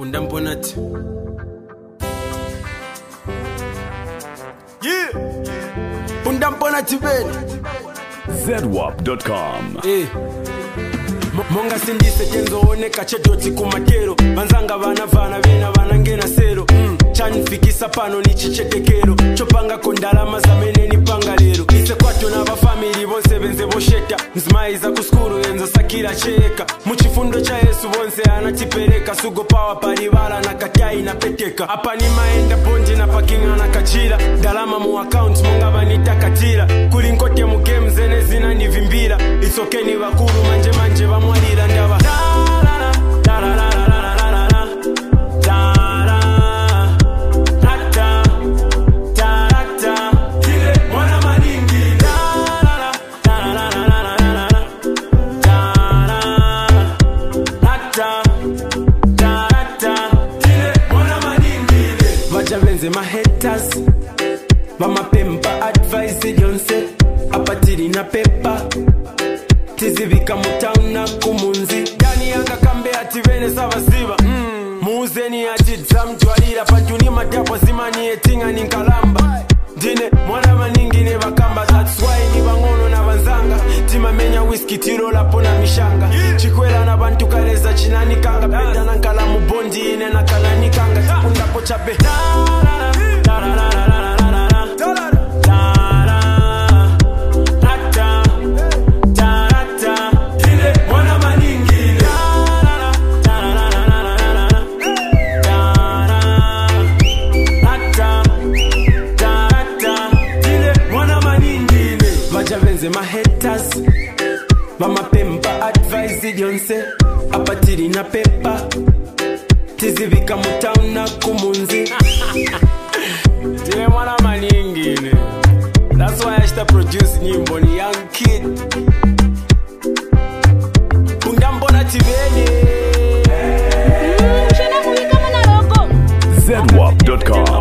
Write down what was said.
Pundamponat. Yeah. Pundamponat ben. ZWAP.com. Monga sindise kenzo oneka chedoti kumatero Manzanga vana vena vanangena sero Chanfikisa pano ni chichetekero Chopanga kondalama zamene ni panga lero Ise kwato na vafamili vonse venze vosheta Mzimaiza kuskuru yenzo sakira cheka Muchifundo cha Yesu vonse anatipereka Sugo pawa paribala na katai na peteka Apa ni maenda ponji na pakinga na kachira Dalama mu account monga vanita katira Kulinkote mu game zene zina ni vimbira Isokeni vakuru manje mwalira ndava vachavenze mahaters vamapempa advice jonse apatiri na pepa tizivika mutaun na kumunzi Dani yanga kambe ati vene savaziva Muuzeni ati dzamjwalira Pajuni matapo zimani etinga ninkalamba Dine mwana maningine vakamba That's why ni vangono na vanzanga Timamenya whisky tirola pona mishanga Chikwela na bantu kaleza chinani kanga Penda na nkala mubondi ine na kalani kanga Tikunda pochape mahaters vamapempa advice jonse apatiri na pepa tizivika mutaun na kumunzi Tile mwana maningine That's why I start produce nyimbo ni young kid Pundambona tivene ZWAP.com.